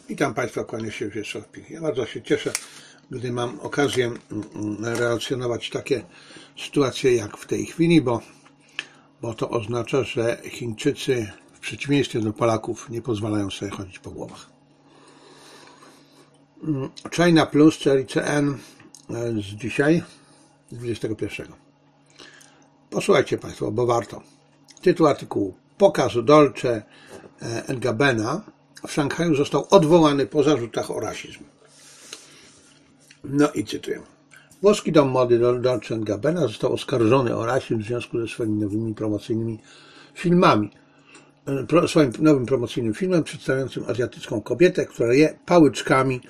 Witam Państwa, kłaniam się Wiesław Pich. Ja bardzo się cieszę, gdy mam okazję relacjonować takie sytuacje jak w tej chwili, bo to oznacza, że Chińczycy w przeciwieństwie do Polaków nie pozwalają sobie chodzić po głowach. China Plus, czyli CN z dzisiaj, z 21. Posłuchajcie Państwo, bo warto. Tytuł artykułu: Pokaz Dolce & Gabbana w Szanghaju został odwołany po zarzutach o rasizm. No i cytuję. Włoski dom mody Dolce & Gabbana został oskarżony o rasizm w związku ze swoimi nowymi promocyjnymi filmami. Swoim nowym promocyjnym filmem przedstawiającym azjatycką kobietę, która je pałyczkami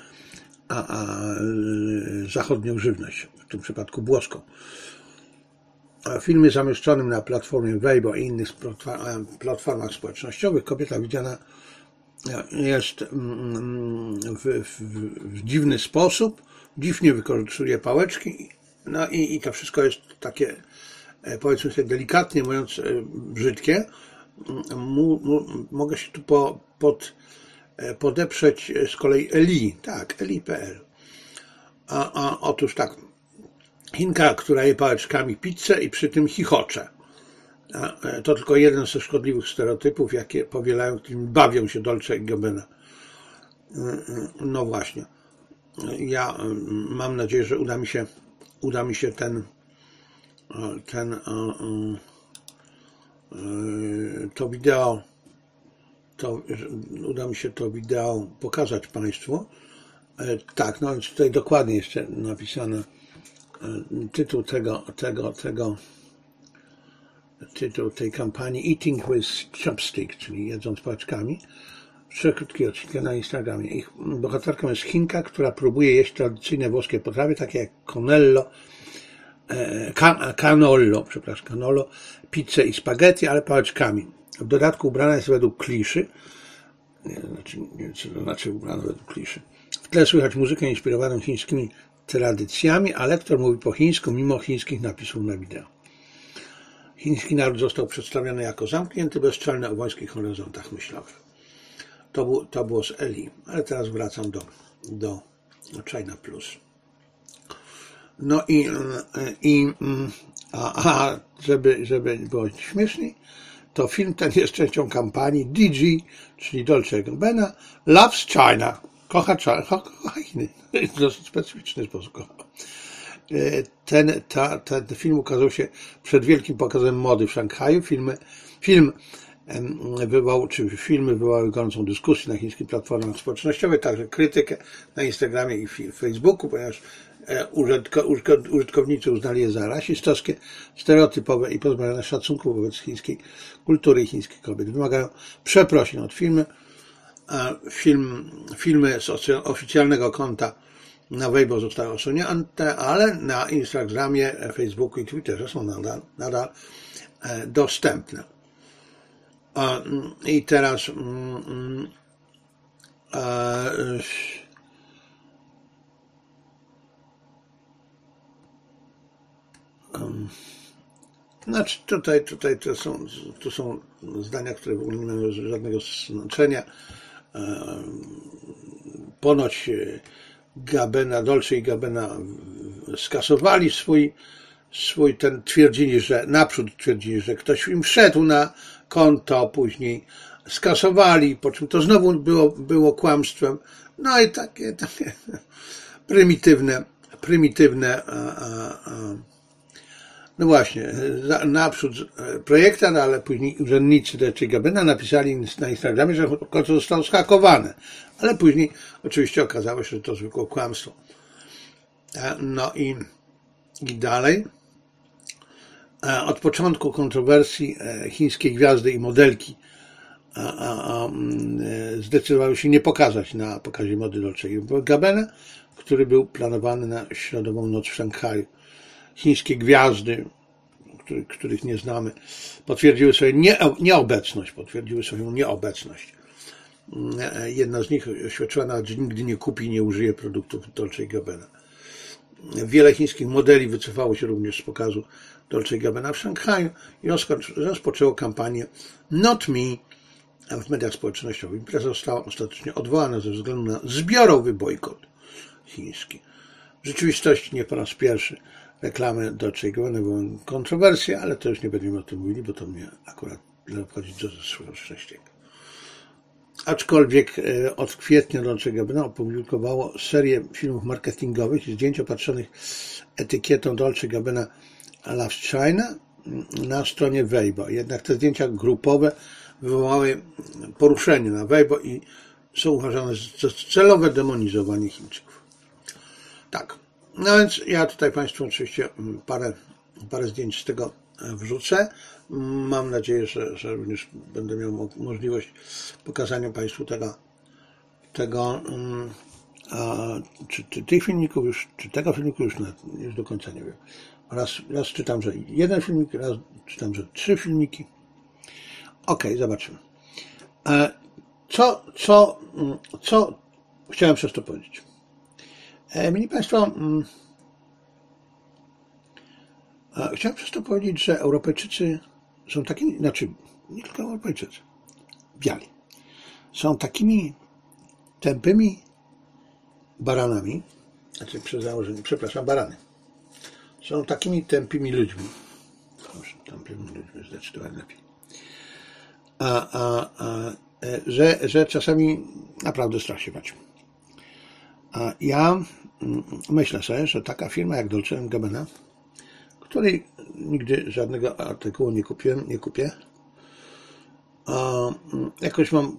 zachodnią żywność, w tym przypadku włoską. W filmie zamieszczonym na platformie Weibo i innych platformach społecznościowych kobieta widziana jest w dziwny sposób, dziwnie wykorzystuje pałeczki, no i to wszystko jest takie, powiedzmy sobie delikatnie mówiąc, brzydkie. Mogę się tu podeprzeć z kolei Eli, tak, Eli.pl. Otóż tak, Chinka, która je pałeczkami pizzę i przy tym chichocze. To tylko jeden ze szkodliwych stereotypów, jakie powielają, którymi bawią się Dolce i Gabbana. No właśnie. Ja mam nadzieję, że uda mi się to wideo pokazać Państwu. Tak, no więc tutaj dokładnie jeszcze napisane tytuł tytuł tej kampanii Eating with Chopstick, czyli jedząc pałeczkami. 3 krótkie odcinki na Instagramie. Ich bohaterką jest Chinka, która próbuje jeść tradycyjne włoskie potrawy, takie jak cannolo, pizzę i spaghetti, ale pałeczkami. W dodatku ubrana jest według kliszy. Nie wiem, co to znaczy ubrana według kliszy. W tle słychać muzykę inspirowaną chińskimi tradycjami, a lektor mówi po chińsku, mimo chińskich napisów na wideo. Chiński naród został przedstawiony jako zamknięty, bezczelny o wąskich horyzontach myślowych. To było z Eli, ale teraz wracam do China Plus. No żeby było śmieszniej, to film ten jest częścią kampanii DG, czyli Dolce & Gabbana, Loves China. Kocha Chiny. W dosyć specyficzny sposób kocha. Ten film ukazał się przed wielkim pokazem mody w Szanghaju. Filmy wywołały gorącą dyskusję na chińskich platformach społecznościowych, także krytykę na Instagramie i Facebooku, ponieważ użytkownicy uznali je za rasistowskie, stereotypowe i pozbawione szacunku wobec chińskiej kultury i chińskich kobiet. Wymagają przeprosin od firmy. Filmy z oficjalnego konta na Weibo zostały usunięte, ale na Instagramie, Facebooku i Twitterze są nadal dostępne. I teraz znaczy tutaj to są zdania, które w ogóle nie mają żadnego znaczenia. Ponoć Dolce i Gabbana skasowali twierdzili, że ktoś im wszedł na konto, później skasowali, po czym to znowu było kłamstwem. No i takie prymitywne no właśnie, naprzód projektant, ale później urzędnicy Dolce & Gabbana napisali na Instagramie, że konto zostało zhakowane, ale później oczywiście okazało się, że to zwykłe kłamstwo. No i dalej. Od początku kontrowersji chińskie gwiazdy i modelki zdecydowały się nie pokazać na pokazie mody Dolce & Gabbana, który był planowany na środową noc w Szanghaju. Chińskie gwiazdy, których nie znamy, potwierdziły swoją nieobecność. Jedna z nich oświadczyła nawet, że nigdy nie kupi i nie użyje produktów Dolce & Gabbana. Wiele chińskich modeli wycofało się również z pokazu Dolce & Gabbana w Szanghaju i rozpoczęło kampanię Not Me w mediach społecznościowych. Impreza została ostatecznie odwołana ze względu na zbiorowy bojkot chiński. W rzeczywistości nie po raz pierwszy reklamy Dolce & Gabbana były kontrowersje, ale to już nie będziemy o tym mówili, bo to mnie akurat obchodzi do swojego szczęścia. Aczkolwiek od kwietnia Dolce & Gabbana opublikowało serię filmów marketingowych i zdjęć opatrzonych etykietą Dolce & Gabbana Loves China na stronie Weibo. Jednak te zdjęcia grupowe wywołały poruszenie na Weibo i są uważane za celowe demonizowanie Chińczyków. Tak, no więc ja tutaj Państwu oczywiście parę zdjęć z tego wrzucę. Mam nadzieję, że również będę miał możliwość pokazania Państwu tego czy tych filmików już, czy tego filmiku już do końca nie wiem. Raz czytam, że jeden filmik, raz czytam, że 3 filmiki. Okej, zobaczymy. Co chciałem przez to powiedzieć? Mili Państwo, chciałem przez to powiedzieć, że Europejczycy są takimi, znaczy nie tylko Europejczycy, biali, są takimi tępymi baranami, znaczy przy założeniu, przepraszam, barany, są takimi tępymi ludźmi, tępymi ludźmi zdecydowanie lepiej, że czasami naprawdę strach się bać. Ja myślę sobie, że taka firma jak Dolce & Gabbana, której nigdy żadnego artykułu nie kupię, jakoś mam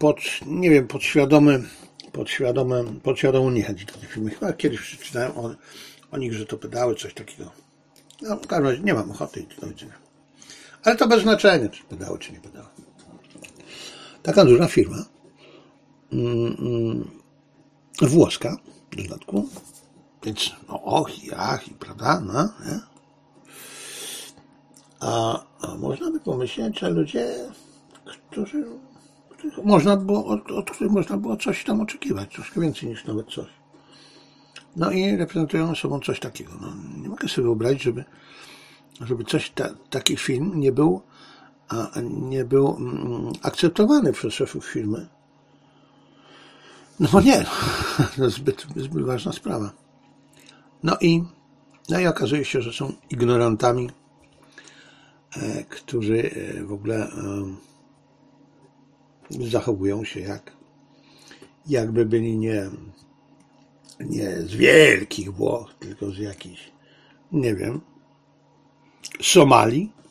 podświadomą niechęć do tej firmy. Chyba kiedyś przeczytałem o nich, że to pedały, coś takiego. No, w każdym razie nie mam ochoty i do widzenia. Ale to bez znaczenia, czy pedały, czy nie pedały. Taka duża firma, włoska w dodatku, więc prawda, no, nie? A można by pomyśleć, że ludzie, od których można było coś tam oczekiwać, troszkę więcej niż nawet coś. No i reprezentują sobą coś takiego. No, nie mogę sobie wyobrazić, żeby taki film nie był akceptowany przez szefów firmy. No bo nie, to jest zbyt ważna sprawa. No i okazuje się, że są ignorantami, którzy w ogóle zachowują się jakby byli nie z wielkich Włoch, tylko z jakichś, nie wiem, Somalii.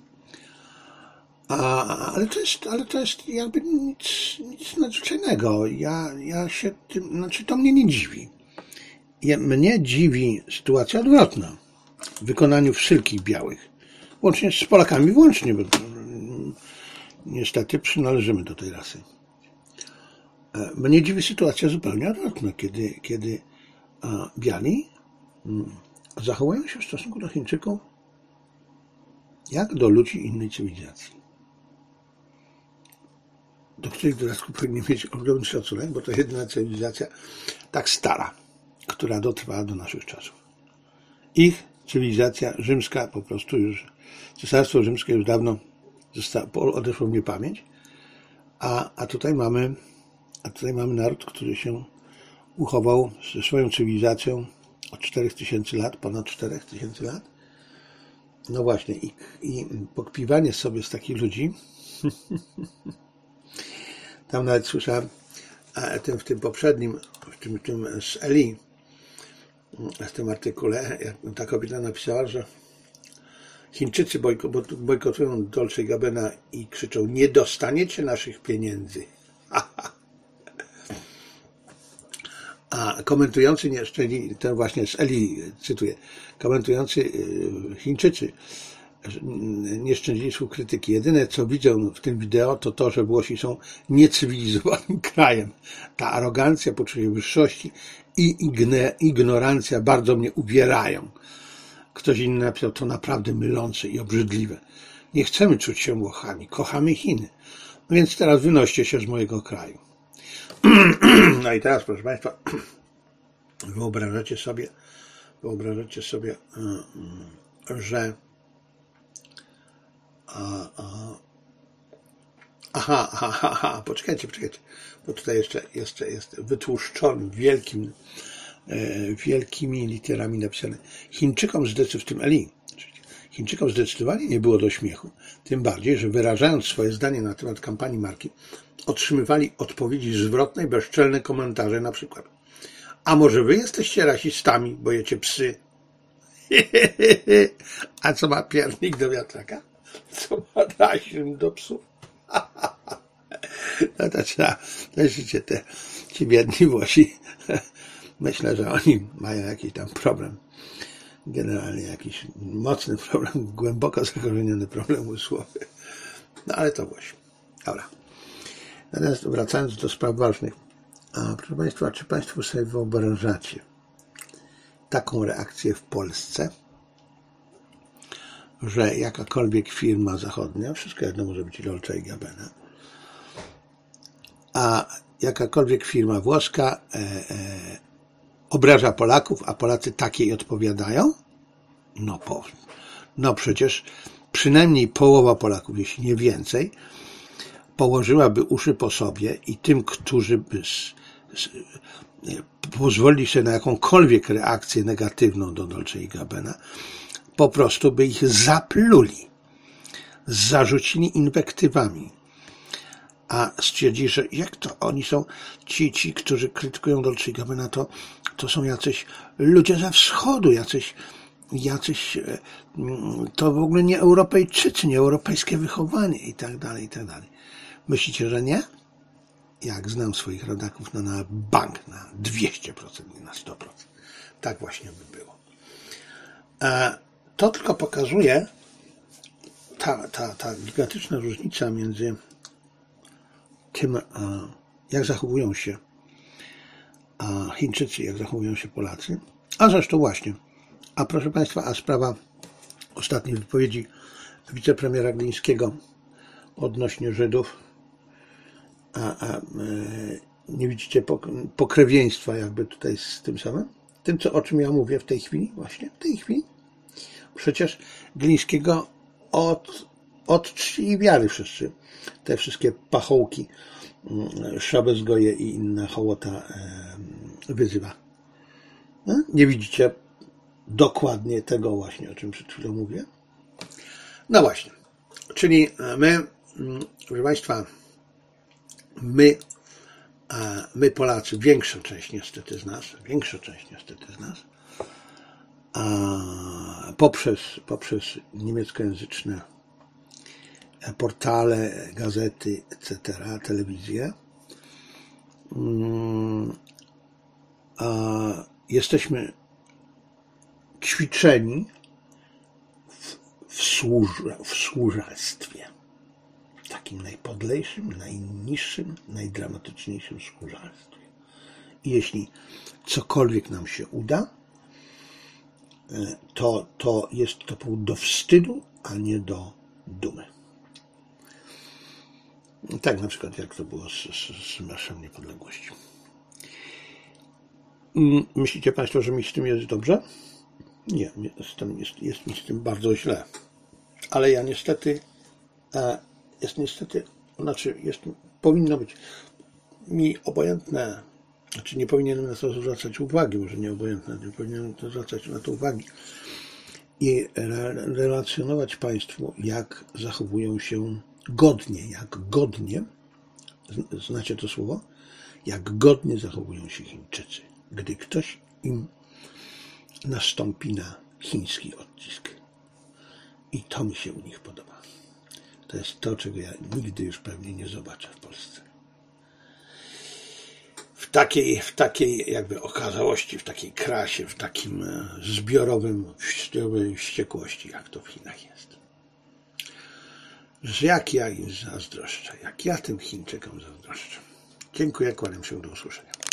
Ale to jest jakby nic nadzwyczajnego. Ja się tym, znaczy to mnie nie dziwi. Mnie dziwi sytuacja odwrotna w wykonaniu wszystkich białych, łącznie z Polakami włącznie, bo niestety przynależymy do tej rasy. Mnie dziwi sytuacja zupełnie odwrotna, kiedy biali zachowują się w stosunku do Chińczyków jak do ludzi innej cywilizacji, do których w dodatku powinni mieć ogromny szacunek, bo to jedyna cywilizacja tak stara, która dotrwała do naszych czasów. Ich cywilizacja rzymska po prostu już, Cesarstwo Rzymskie już dawno odeszło w niepamięć, a tutaj mamy naród, który się uchował ze swoją cywilizacją od 4000 lat, ponad 4000 lat. No właśnie, i pokpiwanie sobie z takich ludzi, tam nawet słyszałem w tym poprzednim, w tym z Eli, w tym artykule, jak ta kobieta napisała, że Chińczycy bojkotują Dolce & Gabbana i krzyczą: nie dostaniecie naszych pieniędzy. A komentujący nie szczędzili, ten właśnie z Eli, cytuję, komentujący Chińczycy nie szczędzili słów krytyki. Jedyne, co widzą w tym wideo, to, że Włosi są niecywilizowanym krajem. Ta arogancja, poczucie wyższości i ignorancja bardzo mnie uwierają. Ktoś inny napisał: to naprawdę mylące i obrzydliwe. Nie chcemy czuć się Włochami, kochamy Chiny. No więc teraz wynoście się z mojego kraju. No i teraz, proszę Państwa, wyobrażacie sobie, że Aha, poczekajcie, bo tutaj jeszcze jest wytłuszczony wielkimi literami napisane. Chińczykom zdecydowanie nie było do śmiechu. Tym bardziej, że wyrażając swoje zdanie na temat kampanii marki, otrzymywali odpowiedzi zwrotne i bezczelne komentarze, na przykład: a może wy jesteście rasistami, bo jecie psy? A co ma piernik do wiatraka? Co ma rasizm do psów? No to trzeba, myślicie, ci biedni Włosi, myślę, że oni mają jakiś tam problem, generalnie jakiś mocny problem, głęboko zakorzeniony problem umysłowy. No ale to Włosi. Dobra. Natomiast wracając do spraw ważnych, proszę Państwa, czy Państwo sobie wyobrażacie taką reakcję w Polsce, że jakakolwiek firma zachodnia, wszystko jedno może być Dolce & Gabbana, a jakakolwiek firma włoska obraża Polaków, a Polacy takiej odpowiadają? No przecież przynajmniej połowa Polaków, jeśli nie więcej, położyłaby uszy po sobie i tym, którzy by pozwolili sobie na jakąkolwiek reakcję negatywną do Dolce & Gabbana, po prostu by ich zapluli, zarzucili inwektywami, a stwierdzili, że jak to oni są, ci, którzy krytykują Dolce & Gabbana, to są jacyś ludzie ze wschodu, jacyś to w ogóle nie Europejczycy, nie europejskie wychowanie i tak dalej, i tak dalej. Myślicie, że nie? Jak znam swoich rodaków, na bank, na 200%, nie na 100%. Tak właśnie by było. To tylko pokazuje ta gigantyczna różnica między tym, jak zachowują się Chińczycy, jak zachowują się Polacy. A zresztą właśnie, proszę Państwa, sprawa ostatniej wypowiedzi wicepremiera Glińskiego odnośnie Żydów, nie widzicie pokrewieństwa jakby tutaj z tym samym? Tym, o czym ja mówię w tej chwili, właśnie w tej chwili. Przecież Glińskiego od czci i wiary wszyscy, te wszystkie pachołki, Szabezgoje i inna hołota wyzywa. No? Nie widzicie dokładnie tego właśnie, o czym przed chwilą mówię? No właśnie, czyli my, proszę Państwa, my Polacy, większa część niestety z nas, poprzez niemieckojęzyczne portale, gazety, etc., telewizję, jesteśmy ćwiczeni w służalstwie. Takim najpodlejszym, najniższym, najdramatyczniejszym służalstwie. I jeśli cokolwiek nam się uda, to jest to powód do wstydu, a nie do dumy. Tak na przykład jak to było z Marszem Niepodległości. Myślicie Państwo, że mi z tym jest dobrze? Nie, jest mi z tym bardzo źle. Ale ja niestety, powinno być mi obojętne, nie powinienem na to zwracać uwagi, może nie obojętne, nie powinienem to zwracać na to uwagi i relacjonować Państwu, jak zachowują się godnie, znacie to słowo? Jak godnie zachowują się Chińczycy, gdy ktoś im nastąpi na chiński odcisk. I to mi się u nich podoba. To jest to, czego ja nigdy już pewnie nie zobaczę w Polsce. W takiej jakby okazałości, w takiej krasie, w takim zbiorowej wściekłości, jak to w Chinach jest. Że jak ja im zazdroszczę, jak ja tym Chińczykom zazdroszczę. Dziękuję, kłaniam się, do usłyszenia.